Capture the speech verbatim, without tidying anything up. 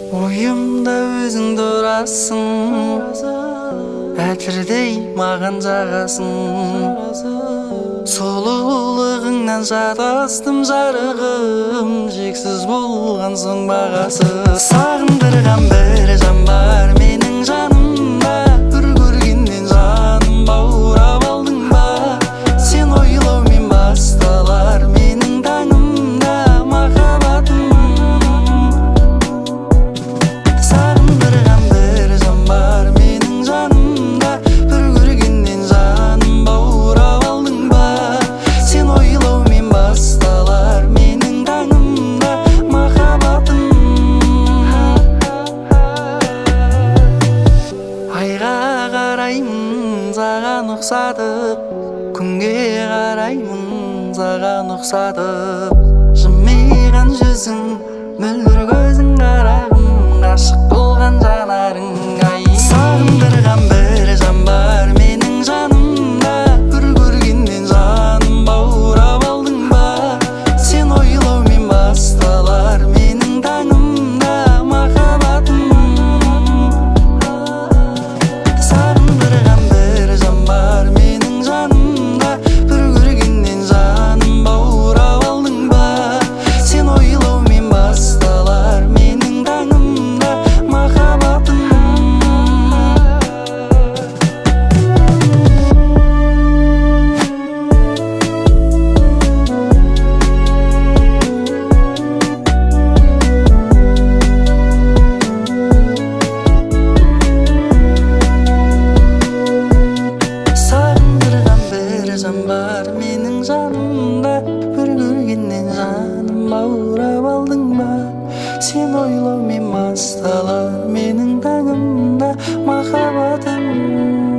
Ойымда өзің тұрасың, әтірдей маған жағасың. Сұлулығыңнан шатастым жарығым, жексіз болған соң бағасы. Сағындырған бір жан бар менің жанымда, бір көргеннен жаным баурап алдың ба? Сен ойлаумен басталар менің таңымда махаббатым. Сағындырған бір жан бар менің жанымда, бір көргеннен жаным баурап алдың ба? Сен ойлаумен басталар менің таңымда махаббатым. Айға қараймын саған ұқсатып, күнге қараймын саған ұқсатып. Жымиған жүзің, мөлдір көзің, қарағым, ғашық болған жанарың. Ай, сағындырған бір жан бар менің жанымда, бір көргеннен жаным баурап алдың ба? Сен ойлаумен басталар менің таңымда махаббатым. Сағындырған бір жан бар менің жанымда, бір көргеннен жаным баурап алдың ба? Сен ойлаумен басталар менің таңымда махаббатым. Сағындырған бір жан бар менің жанымда, бір көргеннен жаным баурап алдың ба? Сен ойлаумен басталар менің таңымда махаббатым.